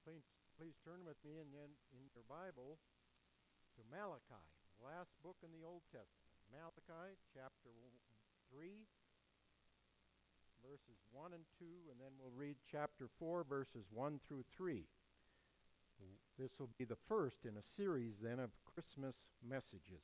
Please turn with me in your Bible to Malachi, the last book in the Old Testament. Malachi chapter 3, verses 1 and 2, and then we'll read chapter 4, verses 1 through 3. This will be the first in a series then of Christmas messages.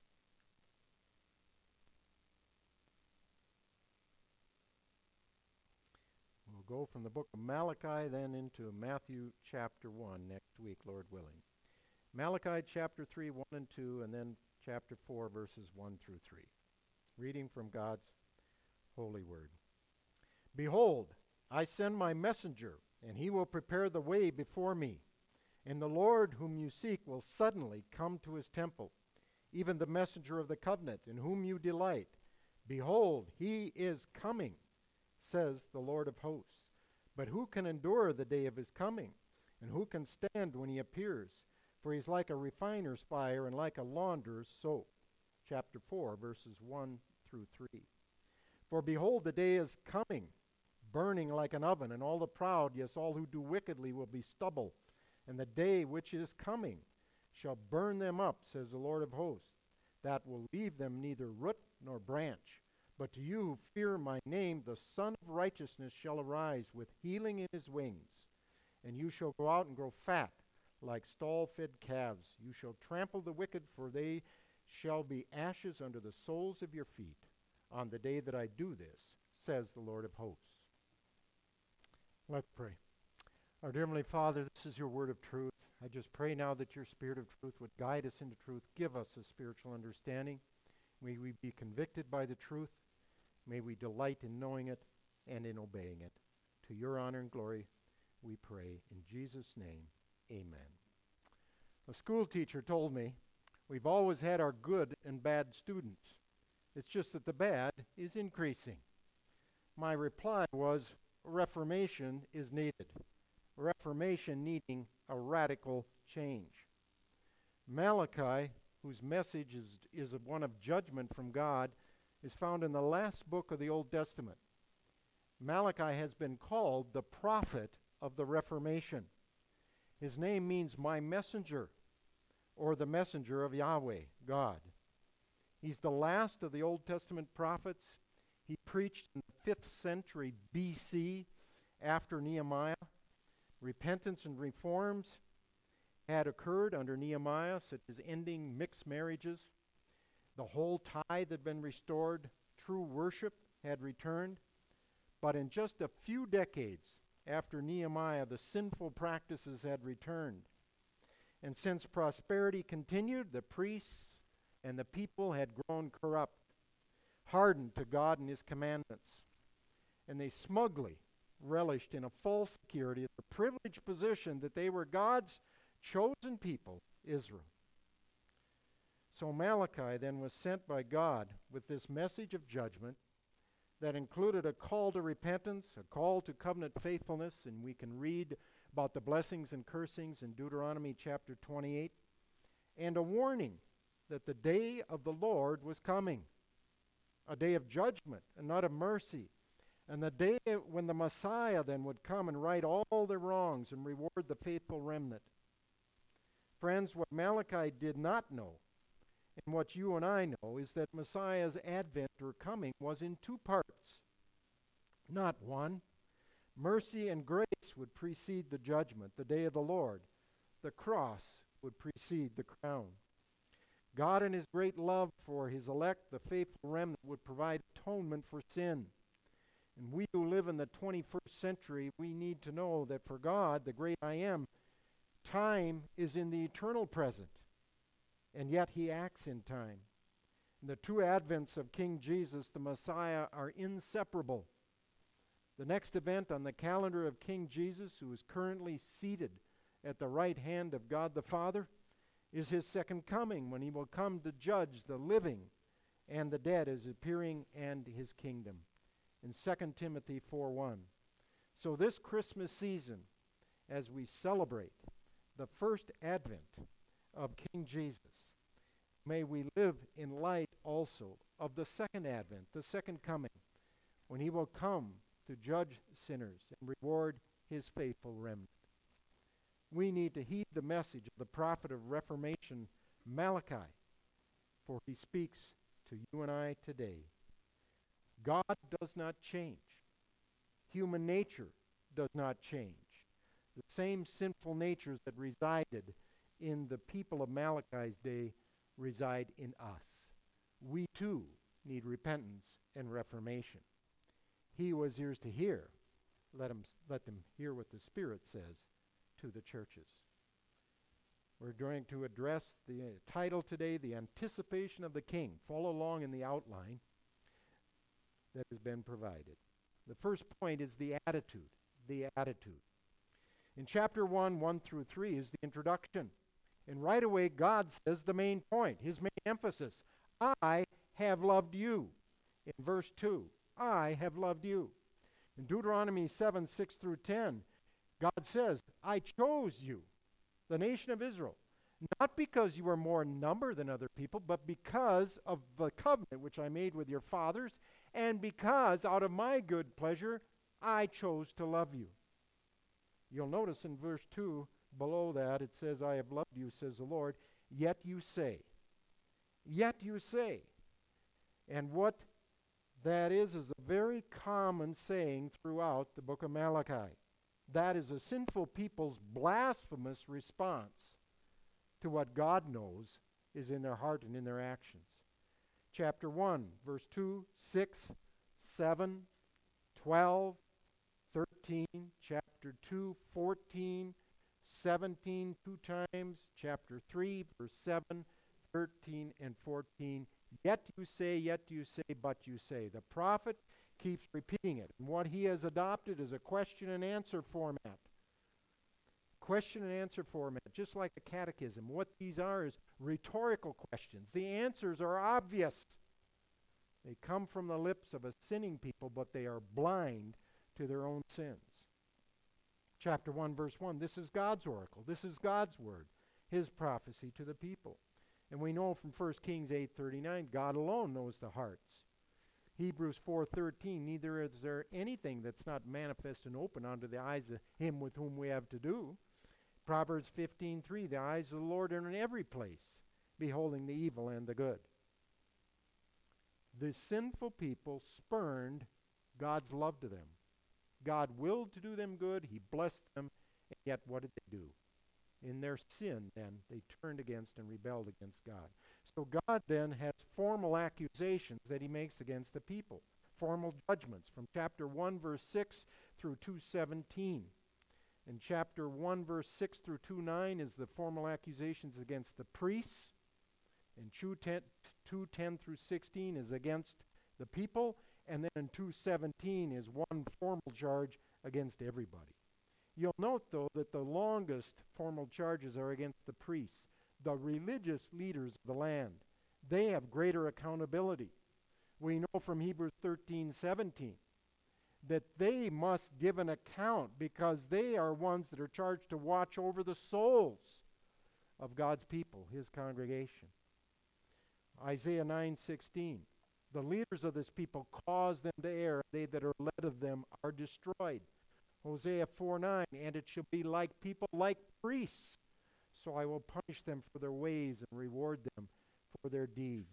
We'll go from the book of Malachi then into Matthew chapter 1 next week, Lord willing. Malachi chapter 3, 1 and 2, and then chapter 4, verses 1 through 3. Reading from God's holy word. Behold, I send my messenger, and he will prepare the way before me. And the Lord whom you seek will suddenly come to his temple, even the messenger of the covenant, in whom you delight. Behold, he is coming, says the Lord of hosts. But who can endure the day of his coming? And who can stand when he appears? For he's like a refiner's fire and like a launderer's soap. Chapter 4, verses 1 through 3. For behold, the day is coming, burning like an oven, and all the proud, yes, all who do wickedly, will be stubble. And the day which is coming shall burn them up, says the Lord of hosts, that will leave them neither root nor branch. But to you who fear my name, the Son of Righteousness shall arise with healing in his wings. And you shall go out and grow fat like stall-fed calves. You shall trample the wicked, for they shall be ashes under the soles of your feet on the day that I do this, says the Lord of hosts. Let's pray. Our dear Heavenly Father, this is your word of truth. I just pray now that your Spirit of truth would guide us into truth. Give us a spiritual understanding. May we be convicted by the truth. May we delight in knowing it and in obeying it. To your honor and glory, we pray. In Jesus' name, amen. A school teacher told me, we've always had our good and bad students. It's just that the bad is increasing. My reply was, reformation is needed. Reformation needing a radical change. Malachi, whose message is one of judgment from God, is found in the last book of the Old Testament. Malachi has been called the prophet of the Reformation. His name means my messenger, or the messenger of Yahweh, God. He's the last of the Old Testament prophets. He preached in the 5th century BC after Nehemiah. Repentance and reforms had occurred under Nehemiah, such as ending mixed marriages. The whole tithe had been restored. True worship had returned. But in just a few decades after Nehemiah, the sinful practices had returned. And since prosperity continued, the priests and the people had grown corrupt, hardened to God and his commandments. And they smugly relished in a false security of the privileged position that they were God's chosen people, Israel. So Malachi then was sent by God with this message of judgment that included a call to repentance, a call to covenant faithfulness, and we can read about the blessings and cursings in Deuteronomy chapter 28, and a warning that the day of the Lord was coming, a day of judgment and not of mercy, and the day when the Messiah then would come and right all their wrongs and reward the faithful remnant. Friends, what Malachi did not know, and what you and I know, is that Messiah's advent or coming was in two parts, not one. Mercy and grace would precede the judgment, the day of the Lord. The cross would precede the crown. God in his great love for his elect, the faithful remnant, would provide atonement for sin. And we who live in the 21st century, we need to know that for God, the great I Am, time is in the eternal present. And yet he acts in time. And the two advents of King Jesus, the Messiah, are inseparable. The next event on the calendar of King Jesus, who is currently seated at the right hand of God the Father, is his second coming, when he will come to judge the living and the dead, his appearing and his kingdom. In 2 Timothy 4:1. So this Christmas season, as we celebrate the first advent of King Jesus, may we live in light also of the second advent, the second coming, when he will come to judge sinners and reward his faithful remnant. We need to heed the message of the prophet of Reformation, Malachi, for he speaks to you and I today. God does not change. Human nature does not change. The same sinful natures that resided in the people of Malachi's day reside in us. We too need repentance and reformation. He who has ears to hear, let them hear what the Spirit says to the churches. We're going to address the title today, The Anticipation of the King. Follow along in the outline that has been provided. The first point is the attitude. The attitude. In chapter 1, 1 through 3 is the introduction. And right away, God says the main point, his main emphasis. I have loved you. In verse 2, I have loved you. In Deuteronomy 7, 6 through 10, God says, I chose you, the nation of Israel, not because you were more in number than other people, but because of the covenant which I made with your fathers, and because out of my good pleasure I chose to love you. You'll notice in verse 2, below that, it says, I have loved you, says the Lord, yet you say. Yet you say. And what that is a very common saying throughout the book of Malachi. That is a sinful people's blasphemous response to what God knows is in their heart and in their actions. Chapter 1, verse 2, 6, 7, 12, 13, chapter 2, 14, 17, 2 times, chapter 3, verse 7, 13, and 14. Yet you say, but you say. The prophet keeps repeating it. And what he has adopted is a question and answer format. Question and answer format, just like a catechism. What these are is rhetorical questions. The answers are obvious. They come from the lips of a sinning people, but they are blind to their own sins. Chapter 1, verse 1, this is God's oracle. This is God's word, his prophecy to the people. And we know from 1 Kings 8:39, God alone knows the hearts. Hebrews 4:13, neither is there anything that's not manifest and open unto the eyes of him with whom we have to do. Proverbs 15:3, the eyes of the Lord are in every place, beholding the evil and the good. The sinful people spurned God's love to them. God willed to do them good, he blessed them, and yet what did they do? In their sin, then, they turned against and rebelled against God. So God then has formal accusations that he makes against the people, formal judgments from chapter 1, verse 6 through 2:17. In chapter 1, verse 6 through 2:9 is the formal accusations against the priests. In 2:10 through 16 is against the people. And then in 2:17 is one formal charge against everybody. You'll note, though, that the longest formal charges are against the priests, the religious leaders of the land. They have greater accountability. We know from Hebrews 13:17 that they must give an account because they are ones that are charged to watch over the souls of God's people, his congregation. Isaiah 9:16, the leaders of this people cause them to err. They that are led of them are destroyed. Hosea 4:9, and it shall be like people like priests, so I will punish them for their ways and reward them for their deeds.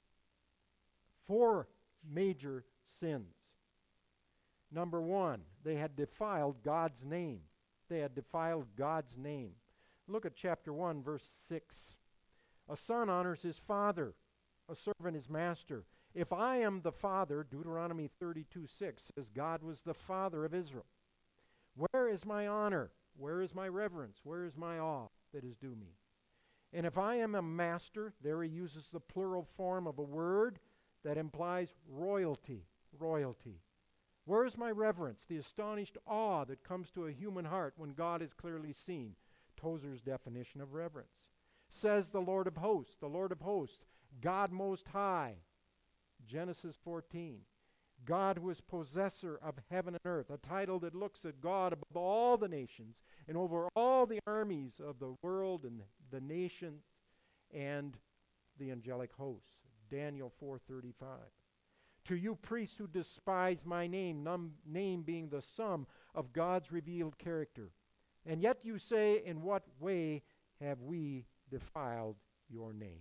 4 major sins. Number 1, they had defiled God's name. They had defiled God's name. Look at chapter 1, verse 6. A son honors his father, a servant his master. If I am the father, Deuteronomy 32:6 says God was the father of Israel. Where is my honor? Where is my reverence? Where is my awe that is due me? And if I am a master, there he uses the plural form of a word that implies royalty. Royalty. Where is my reverence? The astonished awe that comes to a human heart when God is clearly seen. Tozer's definition of reverence. Says the Lord of hosts, God most high. Genesis 14. God who is possessor of heaven and earth, a title that looks at God above all the nations and over all the armies of the world and the nation and the angelic hosts. Daniel 4:35. To you priests who despise my name, name being the sum of God's revealed character, And yet you say, in what way have we defiled your name?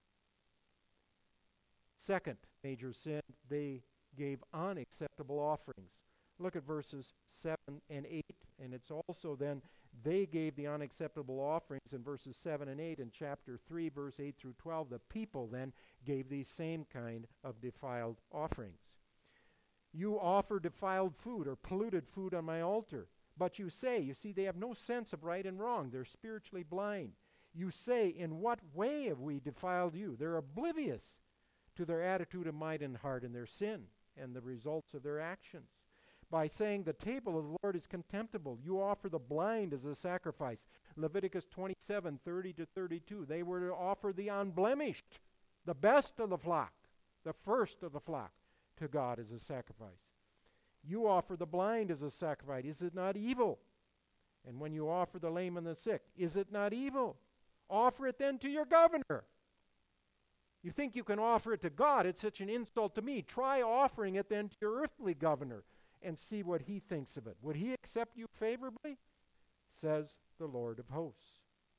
Second major sin, they gave unacceptable offerings. Look at verses 7 and 8, and it's also then they gave the unacceptable offerings in verses 7 and 8 in chapter 3, verse 8 through 12. The people then gave these same kind of defiled offerings. You offer defiled food or polluted food on my altar. But you say, you see, they have no sense of right and wrong. They're spiritually blind. You say, in what way have we defiled you? They're oblivious to their attitude of mind and heart and their sin and the results of their actions. By saying the table of the Lord is contemptible, you offer the blind as a sacrifice. Leviticus 27, 30 to 32. They were to offer the unblemished, the best of the flock, the first of the flock, to God as a sacrifice. You offer the blind as a sacrifice. Is it not evil? And when you offer the lame and the sick, is it not evil? Offer it then to your governor. You think you can offer it to God? It's such an insult to me. Try offering it then to your earthly governor and see what he thinks of it. Would he accept you favorably? Says the Lord of hosts.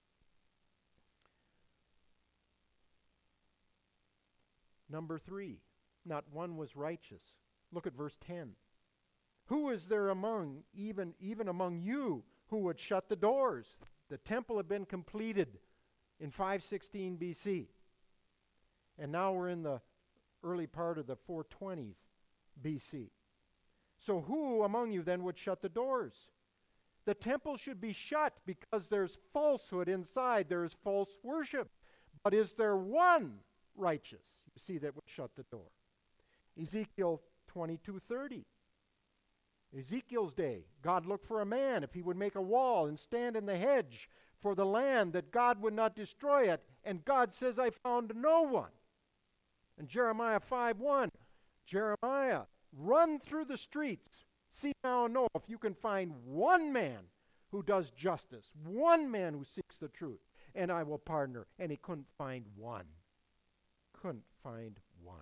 Number 3, not one was righteous. Look at verse 10. Who is there among, even among you, who would shut the doors? The temple had been completed in 516 BC. And now we're in the early part of the 420s BC. So who among you then would shut the doors? The temple should be shut because there's falsehood inside. There is false worship. But is there one righteous, you see, that would shut the door? Ezekiel 22:30. Ezekiel's day, God looked for a man if he would make a wall and stand in the hedge for the land that God would not destroy it. And God says, I found no one. And Jeremiah 5:1, Jeremiah, run through the streets. See now and know if you can find one man who does justice, one man who seeks the truth, and I will pardon her. And he couldn't find one. Couldn't find one.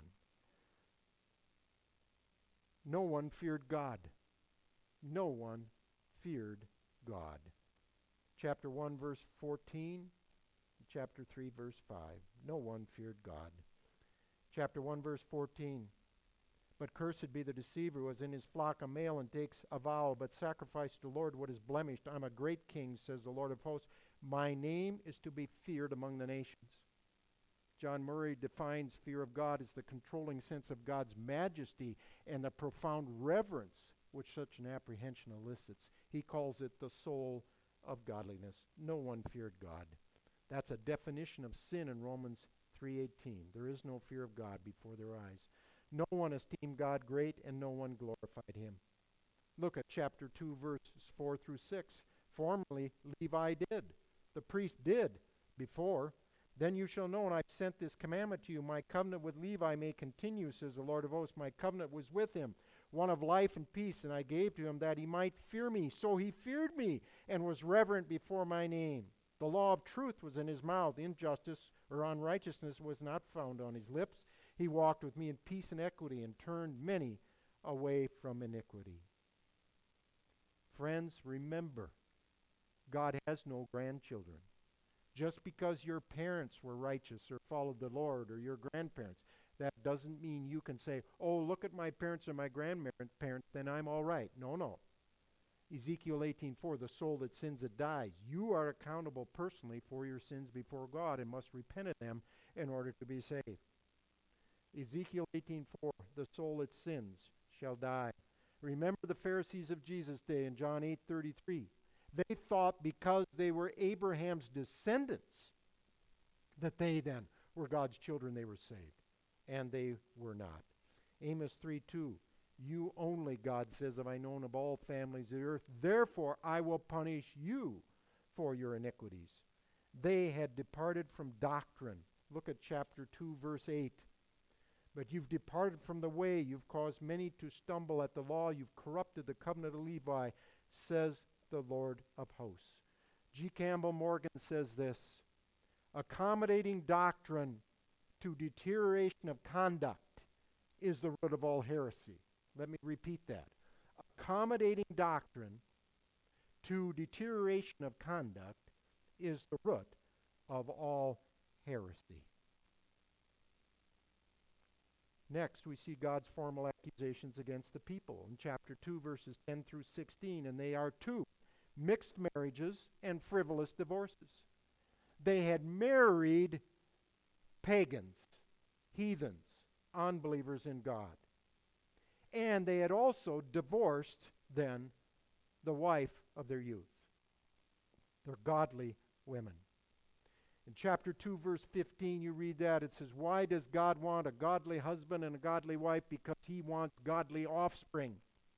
No one feared God. No one feared God. Chapter 1, verse 14. Chapter 3, verse 5. No one feared God. Chapter 1, verse 14. But cursed be the deceiver who has in his flock a male and takes a vow, but sacrifice to the Lord what is blemished. I'm a great king, says the Lord of hosts. My name is to be feared among the nations. John Murray defines fear of God as the controlling sense of God's majesty and the profound reverence which such an apprehension elicits. He calls it the soul of godliness. No one feared God. That's a definition of sin in Romans 3:18. There is no fear of God before their eyes. No one esteemed God great, and no one glorified him. Look at chapter 2, verses 4 through 6. Formerly Levi did. The priest did before. Then you shall know, and I've sent this commandment to you, my covenant with Levi may continue, says the Lord of hosts. My covenant was with him, one of life and peace, and I gave to him that he might fear me. So he feared me and was reverent before my name. The law of truth was in his mouth. Injustice or unrighteousness was not found on his lips. He walked with me in peace and equity and turned many away from iniquity. Friends, remember, God has no grandchildren. Just because your parents were righteous or followed the Lord, or your grandparents, that doesn't mean you can say, oh, look at my parents or my grandparents, then I'm all right. No. Ezekiel 18:4, the soul that sins it dies. You are accountable personally for your sins before God and must repent of them in order to be saved. Ezekiel 18:4, the soul that sins shall die. Remember the Pharisees of Jesus' day in John 8:33. They thought because they were Abraham's descendants that they then were God's children, they were saved. And they were not. Amos 3:2, you only, God says, have I known of all families of the earth. Therefore I will punish you for your iniquities. They had departed from doctrine. Look at chapter 2, verse 8. But you've departed from the way. You've caused many to stumble at the law. You've corrupted the covenant of Levi, says the Lord of hosts. G. Campbell Morgan says this: accommodating doctrine to deterioration of conduct is the root of all heresy. Let me repeat that. Accommodating doctrine to deterioration of conduct is the root of all heresy. Next, we see God's formal accusations against the people in chapter 2, verses 10 through 16, and they are two: mixed marriages and frivolous divorces. They had married pagans, heathens, unbelievers in God. And they had also divorced then the wife of their youth. They're godly women. In chapter 2, verse 15, you read that. It says, why does God want a godly husband and a godly wife? Because he wants godly offspring.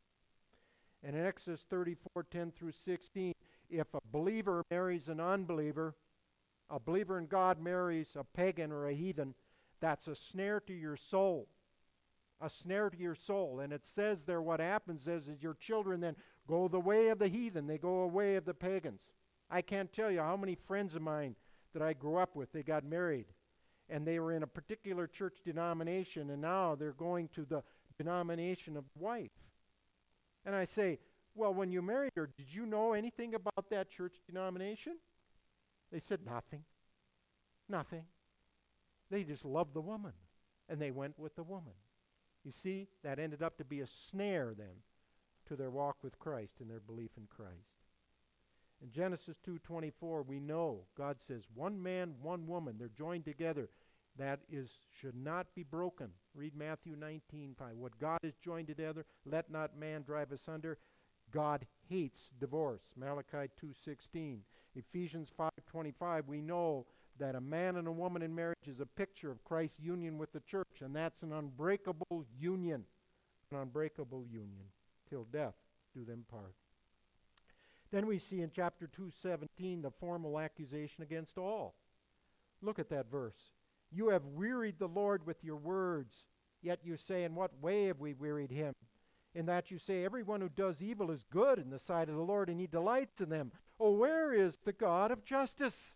And in Exodus 34, 10 through 16, if a believer marries an unbeliever, a believer in God marries a pagan or a heathen, that's a snare to your soul. A snare to your soul. And it says there what happens is your children then go the way of the heathen. They go away of the pagans. I can't tell you how many friends of mine that I grew up with, they got married. And they were in a particular church denomination, and now they're going to the denomination of wife. And I say, well, when you married her, did you know anything about that church denomination? They said, nothing. Nothing. They just loved the woman, and they went with the woman. You see, that ended up to be a snare then to their walk with Christ and their belief in Christ. In Genesis 2:24, we know God says, one man, one woman, they're joined together. That should not be broken. Read Matthew 19:5. What God has joined together, let not man drive asunder. God hates divorce. Malachi 2:16. Ephesians 5:25, we know that a man and a woman in marriage is a picture of Christ's union with the church, and that's an unbreakable union. An unbreakable union. Till death do them part. Then we see in chapter 2:17 the formal accusation against all. Look at that verse. You have wearied the Lord with your words, yet you say, in what way have we wearied him? In that you say, everyone who does evil is good in the sight of the Lord, and he delights in them. Oh, where is the God of justice?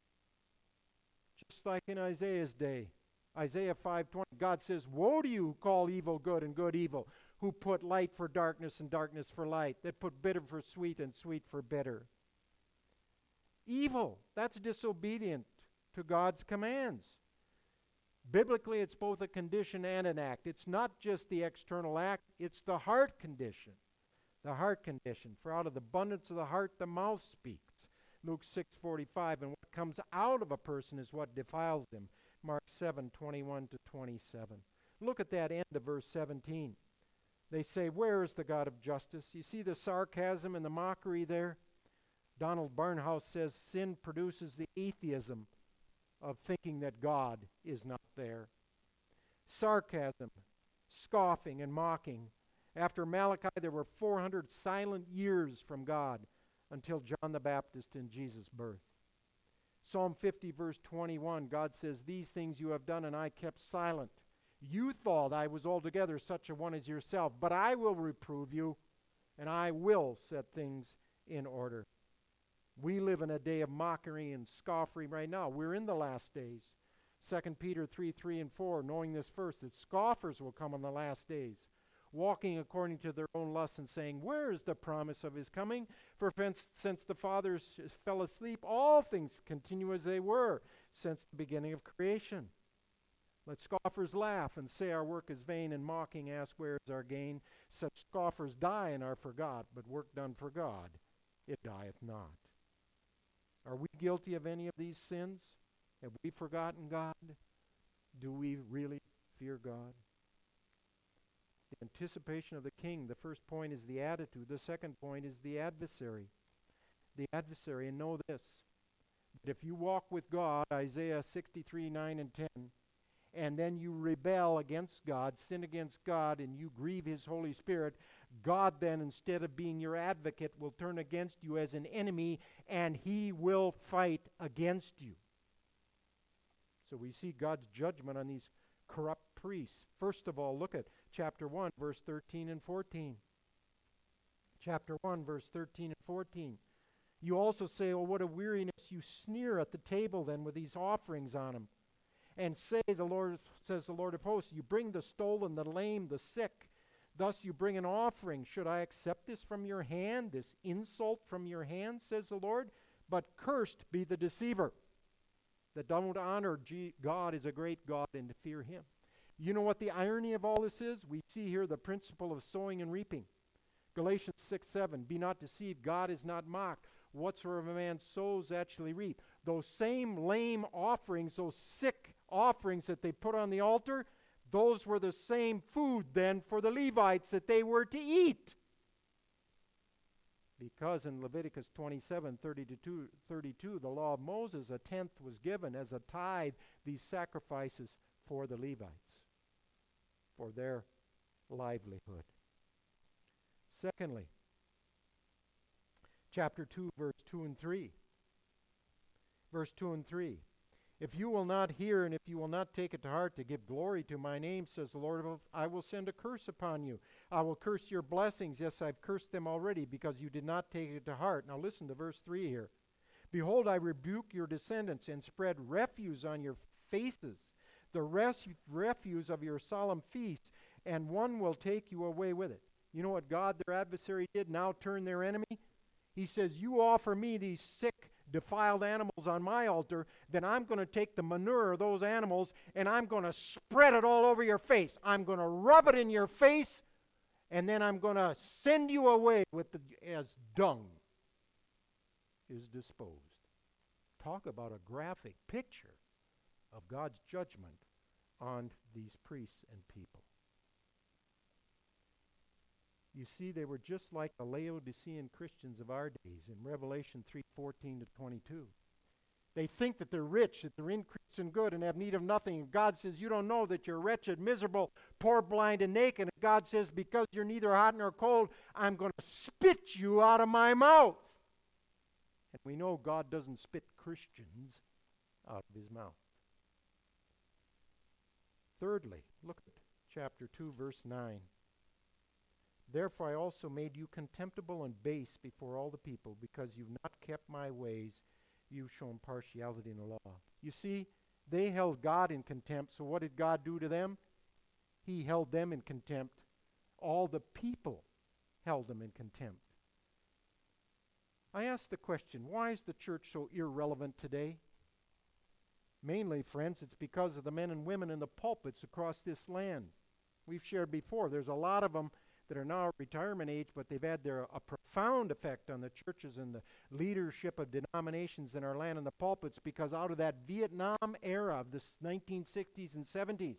Just like in Isaiah's day, Isaiah 5:20, God says, woe to you who call evil good and good evil, who put light for darkness and darkness for light, that put bitter for sweet and sweet for bitter. Evil, that's disobedient to God's commands. Biblically, it's both a condition and an act. It's not just the external act, it's the heart condition. The heart condition. For out of the abundance of the heart, the mouth speaks. Luke 6:45, and what comes out of a person is what defiles him. Mark 7:21-27. Look at that end of verse 17. They say, where is the God of justice? You see the sarcasm and the mockery there? Donald Barnhouse says sin produces the atheism of thinking that God is not there. Sarcasm, scoffing, and mocking. After Malachi, there were 400 silent years from God until John the Baptist and Jesus' birth. Psalm 50, verse 21, God says, these things you have done, and I kept silent. You thought I was altogether such a one as yourself, but I will reprove you, and I will set things in order. We live in a day of mockery and scoffery right now. We're in the last days. 2 Peter 3:3-4, knowing this first, that scoffers will come on the last days, walking according to their own lusts and saying, where is the promise of his coming? For since the fathers fell asleep, all things continue as they were since the beginning of creation. Let scoffers laugh and say our work is vain, and mocking ask where is our gain. Such scoffers die and are forgot, but work done for God, it dieth not. Are we guilty of any of these sins? Have we forgotten God? Do we really fear God? The anticipation of the king. The first point is the attitude. The second point is the adversary. The adversary, and know this, that if you walk with God, Isaiah 63:9-10, and then you rebel against God, sin against God, and you grieve his Holy Spirit, God then, instead of being your advocate, will turn against you as an enemy, and he will fight against you. So we see God's judgment on these corrupt priests. First of all, look at chapter 1, verse 13 and 14. Chapter 1, verse 13 and 14. You also say, oh, what a weariness. You sneer at the table then with these offerings on them. And say, says the Lord of hosts, you bring the stolen, the lame, the sick, Thus you bring an offering. Should I accept this from your hand, this insult from your hand, says the Lord? But cursed be the deceiver that don't honor God as a great God and to fear him. You know what the irony of all this is? We see here the principle of sowing and reaping. Galatians 6:7, be not deceived, God is not mocked. Whatsoever a man sows, actually reap. Those same lame offerings, those sick offerings that they put on the altar, those were the same food then for the Levites that they were to eat. Because in Leviticus 27:32, the law of Moses, a tenth was given as a tithe, these sacrifices for the Levites, for their livelihood. Secondly, chapter 2, verse 2 and 3. Verse 2 and 3. If you will not hear and if you will not take it to heart to give glory to my name, says the Lord, I will send a curse upon you. I will curse your blessings. Yes, I've cursed them already because you did not take it to heart. Now listen to verse 3 here. Behold, I rebuke your descendants and spread refuse on your faces, the refuse of your solemn feasts, and one will take you away with it. You know what God, their adversary, did now turn their enemy? He says, you offer me these sick, defiled animals on my altar, then I'm going to take the manure of those animals and I'm going to spread it all over your face. I'm going to rub it in your face, and then I'm going to send you away as dung is disposed. Talk about a graphic picture of God's judgment on these priests and people. You see, they were just like the Laodicean Christians of our days in Revelation 3:14-22. They think that they're rich, that they're increased in good and have need of nothing. And God says, you don't know that you're wretched, miserable, poor, blind, and naked. And God says, because you're neither hot nor cold, I'm going to spit you out of my mouth. And we know God doesn't spit Christians out of his mouth. Thirdly, look at chapter 2, verse 9. Therefore I also made you contemptible and base before all the people, because you've not kept my ways, you've shown partiality in the law. You see, they held God in contempt, so what did God do to them? He held them in contempt. All the people held them in contempt. I ask the question, why is the church so irrelevant today? Mainly, friends, it's because of the men and women in the pulpits across this land. We've shared before, there's a lot of them that are now at retirement age, but they've had a profound effect on the churches and the leadership of denominations in our land and the pulpits, because out of that Vietnam era of the 1960s and 70s,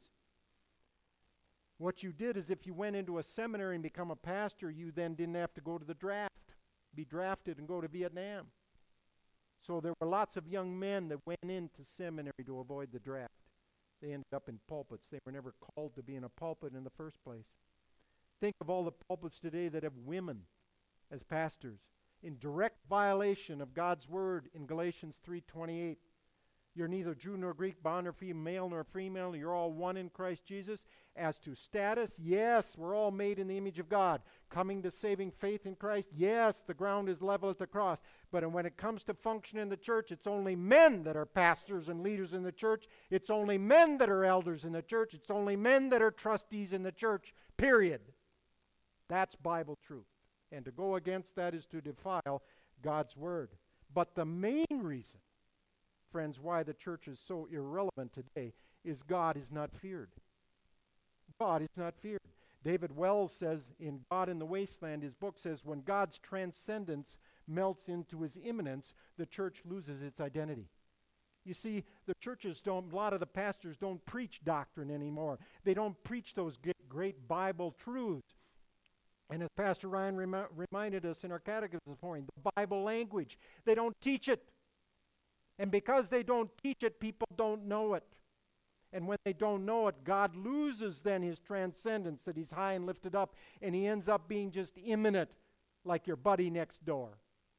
what you did is if you went into a seminary and become a pastor, you then didn't have to go to the draft, be drafted and go to Vietnam. So there were lots of young men that went into seminary to avoid the draft. They ended up in pulpits. They were never called to be in a pulpit in the first place. Think of all the pulpits today that have women as pastors in direct violation of God's word in Galatians 3:28. You're neither Jew nor Greek, bond nor free, male nor female. You're all one in Christ Jesus. As to status, yes, we're all made in the image of God. Coming to saving faith in Christ, yes, the ground is level at the cross. But when it comes to function in the church, it's only men that are pastors and leaders in the church. It's only men that are elders in the church. It's only men that are trustees in the church, period. That's Bible truth. And to go against that is to defile God's word. But the main reason, friends, why the church is so irrelevant today is God is not feared. God is not feared. David Wells says in God in the Wasteland, his book says, when God's transcendence melts into his immanence, the church loses its identity. You see, the churches a lot of the pastors don't preach doctrine anymore. They don't preach those great Bible truths. And as Pastor Ryan reminded us in our catechism this morning, the Bible language, they don't teach it. And because they don't teach it, people don't know it. And when they don't know it, God loses then his transcendence, that he's high and lifted up, and he ends up being just immanent, like your buddy next door.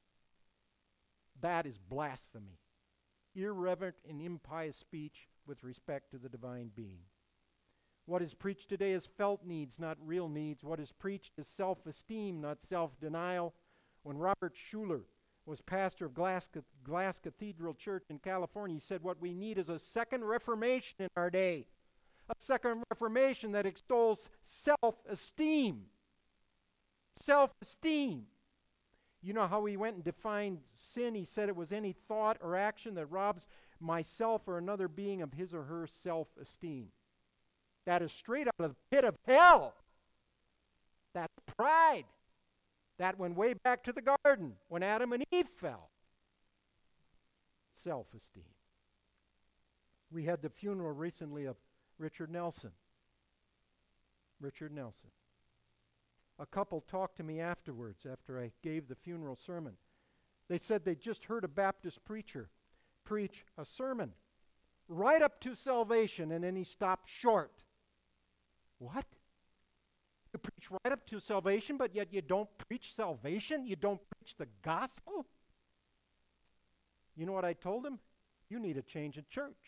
That is blasphemy. Irreverent and impious speech with respect to the divine being. What is preached today is felt needs, not real needs. What is preached is self-esteem, not self-denial. When Robert Schuller was pastor of Glass Cathedral Church in California, he said what we need is a second Reformation in our day. a second Reformation that extols self-esteem. Self-esteem. You know how he went and defined sin? He said it was any thought or action that robs myself or another being of his or her self-esteem. That is straight out of the pit of hell. That's pride. That went way back to the garden when Adam and Eve fell. Self-esteem. We had the funeral recently of Richard Nelson. Richard Nelson. A couple talked to me afterwards, after I gave the funeral sermon. They said they just heard a Baptist preacher preach a sermon right up to salvation, and then he stopped short. What? You preach right up to salvation, but yet you don't preach salvation? You don't preach the gospel? You know what I told him? You need a change in church.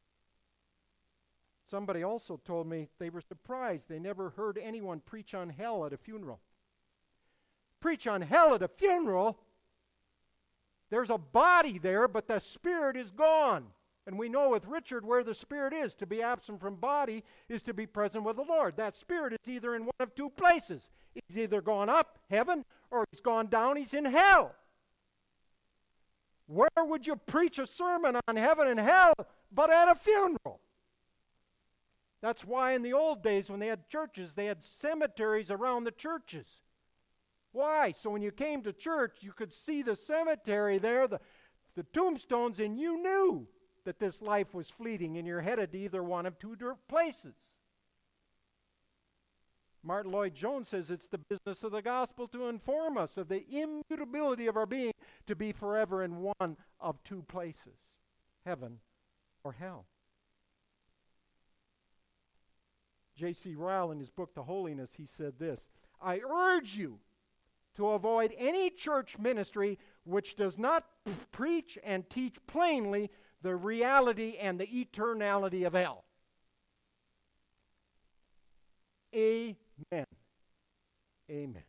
Somebody also told me they were surprised they never heard anyone preach on hell at a funeral. Preach on hell at a funeral? There's a body there, but the spirit is gone. And we know with Richard where the spirit is. To be absent from body is to be present with the Lord. That spirit is either in one of two places. He's either gone up, heaven, or he's gone down, he's in hell. Where would you preach a sermon on heaven and hell but at a funeral? That's why in the old days when they had churches, they had cemeteries around the churches. Why? So when you came to church, you could see the cemetery there, the tombstones, and you knew that this life was fleeting and you're headed to either one of two places. Martin Lloyd-Jones says it's the business of the gospel to inform us of the immutability of our being to be forever in one of two places, heaven or hell. J.C. Ryle, in his book, The Holiness, he said this: I urge you to avoid any church ministry which does not preach and teach plainly the reality and the eternality of hell. Amen. Amen.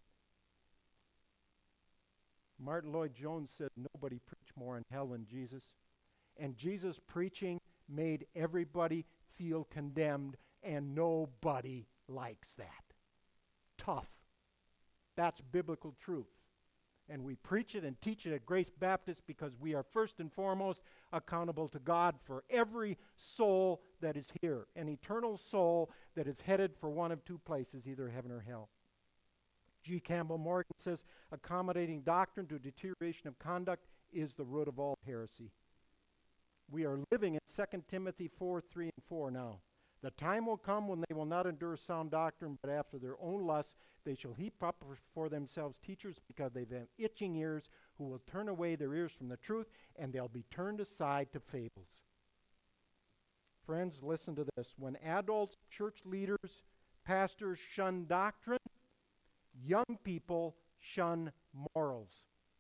Martin Lloyd-Jones said nobody preached more on hell than Jesus. And Jesus' preaching made everybody feel condemned, and nobody likes that. Tough. That's biblical truth. And we preach it and teach it at Grace Baptist because we are first and foremost accountable to God for every soul that is here, an eternal soul that is headed for one of two places, either heaven or hell. G. Campbell Morgan says, accommodating doctrine to deterioration of conduct is the root of all heresy. We are living in 2 Timothy 4:3-4 now. The time will come when they will not endure sound doctrine, but after their own lusts they shall heap up for themselves teachers, because they have itching ears, who will turn away their ears from the truth, and they'll be turned aside to fables. Friends, listen to this. When adults, church leaders, pastors shun doctrine, young people shun morals.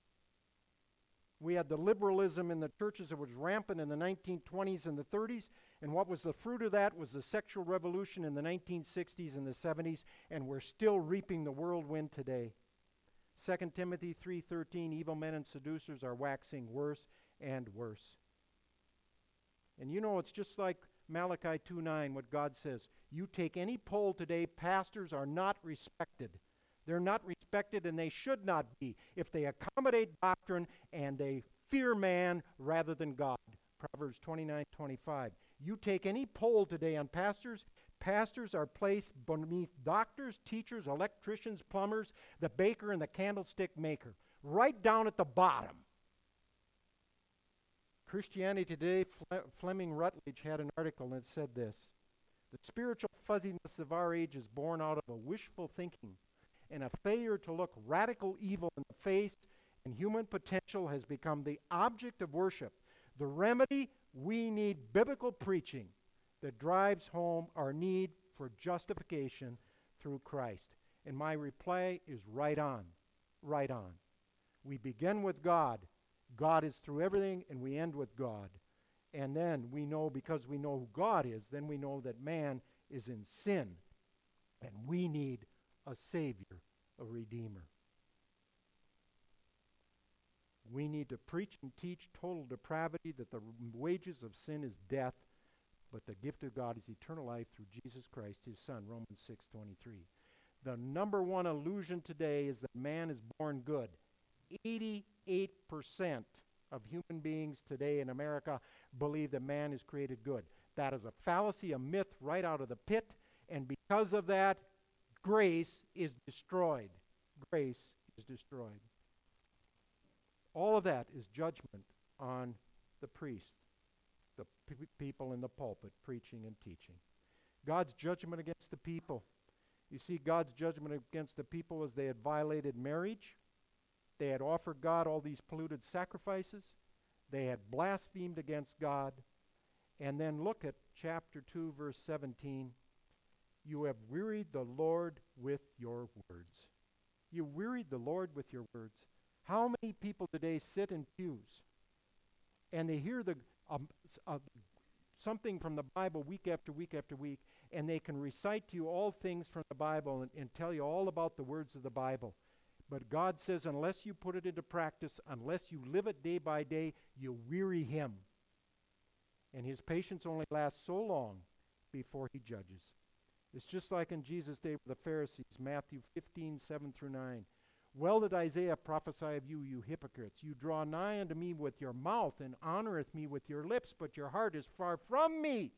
We had the liberalism in the churches that was rampant in the 1920s and the 30s, and what was the fruit of that was the sexual revolution in the 1960s and the 70s, and we're still reaping the whirlwind today. 2 Timothy 3:13, evil men and seducers are waxing worse and worse. And you know, it's just like Malachi 2:9, what God says. You take any poll today, pastors are not respected. They're not respected, and they should not be if they accommodate doctrine and they fear man rather than God. Proverbs 29:25. You take any poll today on pastors, pastors are placed beneath doctors, teachers, electricians, plumbers, the baker, and the candlestick maker, right down at the bottom. Christianity Today, Fleming Rutledge had an article, and it said this: the spiritual fuzziness of our age is born out of a wishful thinking, and a failure to look radical evil in the face, and human potential has become the object of worship. The remedy, we need biblical preaching that drives home our need for justification through Christ. And my reply is right on, right on. We begin with God. God is through everything, and we end with God. And then we know, because we know who God is, then we know that man is in sin, and we need a Savior, a Redeemer. We need to preach and teach total depravity, that the wages of sin is death, But the gift of God is eternal life through Jesus Christ, his Son, Romans 6:23. The number one illusion today is that man is born good. 88% of human beings today in America believe that man is created good. That is a fallacy, a myth right out of the pit, and because of that, grace is destroyed. Grace is destroyed. All of that is judgment on the priest, the people in the pulpit preaching and teaching. God's judgment against the people. You see, God's judgment against the people was they had violated marriage. They had offered God all these polluted sacrifices. They had blasphemed against God. And then look at chapter 2, verse 17. You have wearied the Lord with your words. You wearied the Lord with your words. How many people today sit in pews and they hear something from the Bible week after week after week, and they can recite to you all things from the Bible and tell you all about the words of the Bible. But God says unless you put it into practice, unless you live it day by day, you weary him. And his patience only lasts so long before he judges. It's just like in Jesus' day with the Pharisees, Matthew 15:7-9. Well did Isaiah prophesy of you, you hypocrites. You draw nigh unto me with your mouth and honoreth me with your lips, but your heart is far from me.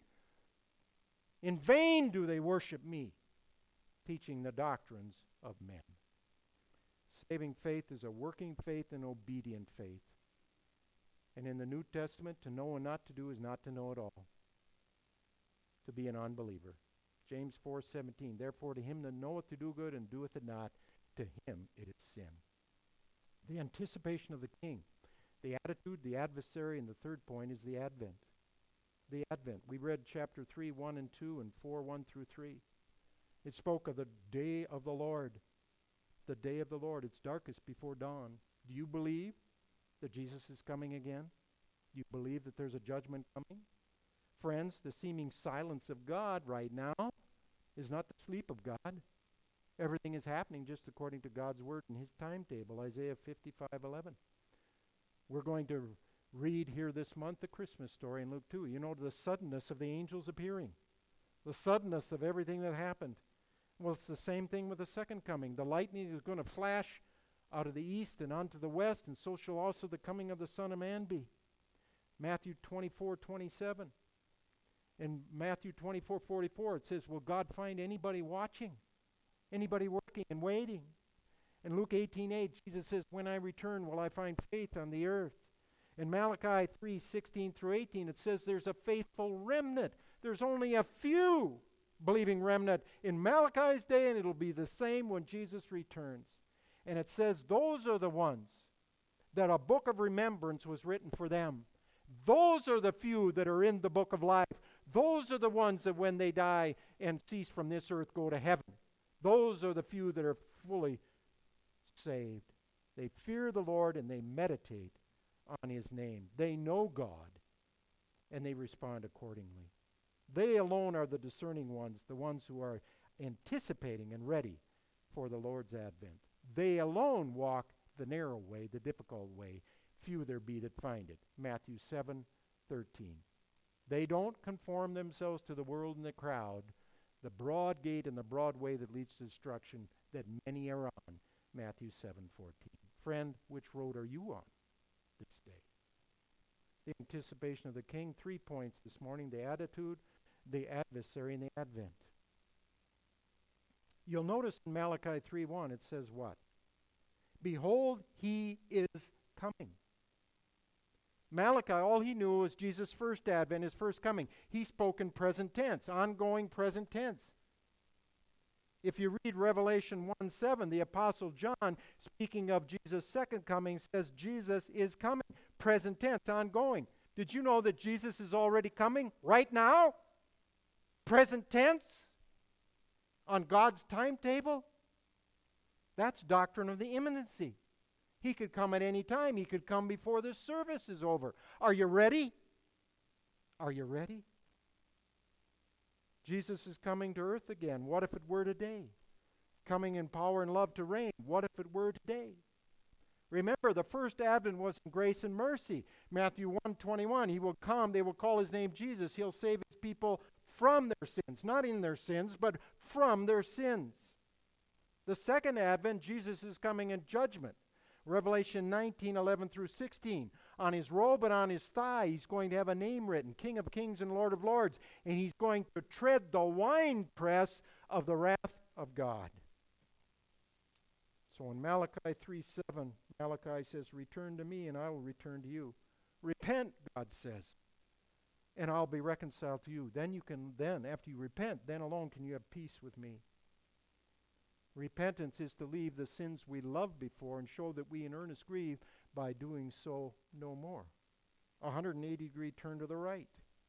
In vain do they worship me, teaching the doctrines of men. Saving faith is a working faith and obedient faith. And in the New Testament, to know and not to do is not to know at all. To be an unbeliever. James 4:17. Therefore to him that knoweth to do good and doeth it not, to him it is sin. The anticipation of the king. The attitude, the adversary, and the third point is the advent. The advent. We read chapter 3, 1 and 2, and 4, 1-3. It spoke of the day of the Lord. The day of the Lord. It's darkest before dawn. Do you believe that Jesus is coming again? Do you believe that there's a judgment coming? Friends, the seeming silence of God right now is not the sleep of God. Everything is happening just according to God's word and his timetable, Isaiah 55:11. We're going to read here this month the Christmas story in Luke 2. You know, the suddenness of the angels appearing, the suddenness of everything that happened. Well, it's the same thing with the second coming. The lightning is going to flash out of the east and onto the west, and so shall also the coming of the Son of Man be. Matthew 24:27. In Matthew 24:44, it says, will God find anybody watching? Anybody working and waiting? In Luke 18:8, Jesus says, when I return, will I find faith on the earth? In Malachi 3:16-18, it says there's a faithful remnant. There's only a few believing remnant in Malachi's day, and it'll be the same when Jesus returns. And it says those are the ones that a book of remembrance was written for them. Those are the few that are in the book of life. Those are the ones that when they die and cease from this earth go to heaven. Those are the few that are fully saved. They fear the Lord and they meditate on his name. They know God and they respond accordingly. They alone are the discerning ones, the ones who are anticipating and ready for the Lord's advent. They alone walk the narrow way, the difficult way. Few there be that find it. Matthew 7:13. They don't conform themselves to the world and the crowd, the broad gate and the broad way that leads to destruction that many are on. Matthew 7:14. Friend, which road are you on this day? The anticipation of the king. 3 points this morning: the attitude, the adversary, and the advent. You'll notice in Malachi 3:1 it says what? Behold, he is coming. Malachi, all he knew was Jesus' first advent, his first coming. He spoke in present tense, ongoing present tense. If you read Revelation 1:7, the Apostle John, speaking of Jesus' second coming, says Jesus is coming. Present tense, ongoing. Did you know that Jesus is already coming right now? Present tense? On God's timetable? That's doctrine of the imminency. He could come at any time. He could come before this service is over. Are you ready? Are you ready? Jesus is coming to earth again. What if it were today? Coming in power and love to reign. What if it were today? Remember, the first advent was in grace and mercy. Matthew 1:21, he will come, they will call his name Jesus. He'll save his people from their sins, not in their sins, but from their sins. The second advent, Jesus is coming in judgment. Revelation 19:11 through 16. On his robe and on his thigh, he's going to have a name written, King of Kings and Lord of Lords. And he's going to tread the winepress of the wrath of God. So in Malachi 3:7, Malachi says, return to me and I will return to you. Repent, God says, and I'll be reconciled to you. Then after you repent, then alone can you have peace with me. Repentance is to leave the sins we loved before and show that we in earnest grieve by doing so no more. 180-degree turn to the right.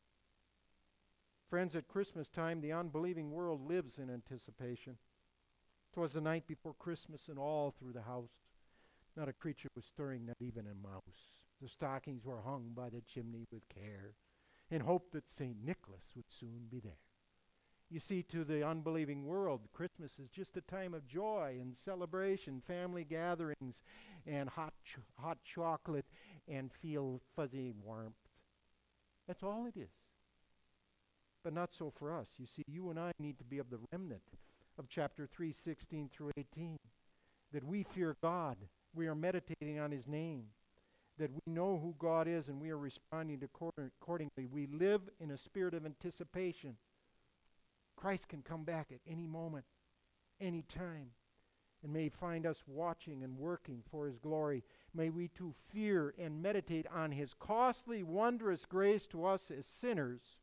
Friends, at Christmas time, the unbelieving world lives in anticipation. 'Twas the night before Christmas, and all through the house not a creature was stirring, not even a mouse. The stockings were hung by the chimney with care, in hope that St. Nicholas would soon be there. You see, to the unbelieving world, Christmas is just a time of joy and celebration, family gatherings, and hot chocolate, and feel fuzzy warmth. That's all it is. But not so for us. You see, you and I need to be of the remnant of chapter 3:16 through 18, that we fear God, we are meditating on his name, that we know who God is and we are responding accordingly. We live in a spirit of anticipation. Christ can come back at any moment, any time, and may he find us watching and working for his glory. May we too fear and meditate on his costly, wondrous grace to us as sinners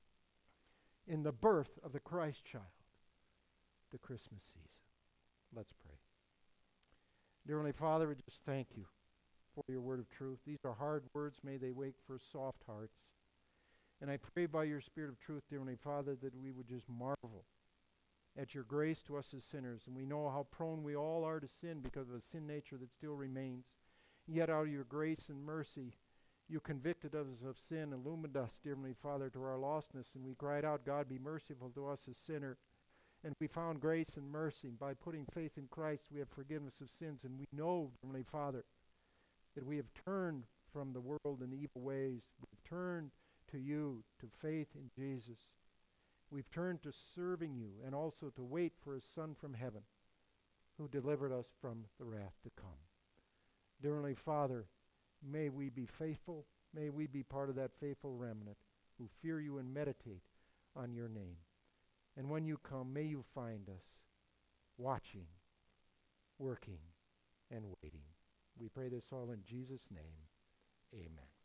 in the birth of the Christ child, the Christmas season. Let's pray. Dear Heavenly Father, we just thank you for your word of truth. These are hard words. May they wake for soft hearts. And I pray by your Spirit of truth, dear Heavenly Father, that we would just marvel at your grace to us as sinners. And we know how prone we all are to sin because of a sin nature that still remains. Yet out of your grace and mercy, you convicted us of sin, illumined us, dear Heavenly Father, to our lostness. And we cried out, God, be merciful to us as sinners. And we found grace and mercy. By putting faith in Christ, we have forgiveness of sins. And we know, Heavenly Father, that we have turned from the world and evil ways. We've turned to you, to faith in Jesus. We've turned to serving you and also to wait for his Son from heaven, who delivered us from the wrath to come. Dear Heavenly Father, may we be faithful. May we be part of that faithful remnant who fear you and meditate on your name. And when you come, may you find us watching, working, and waiting. We pray this all in Jesus' name. Amen.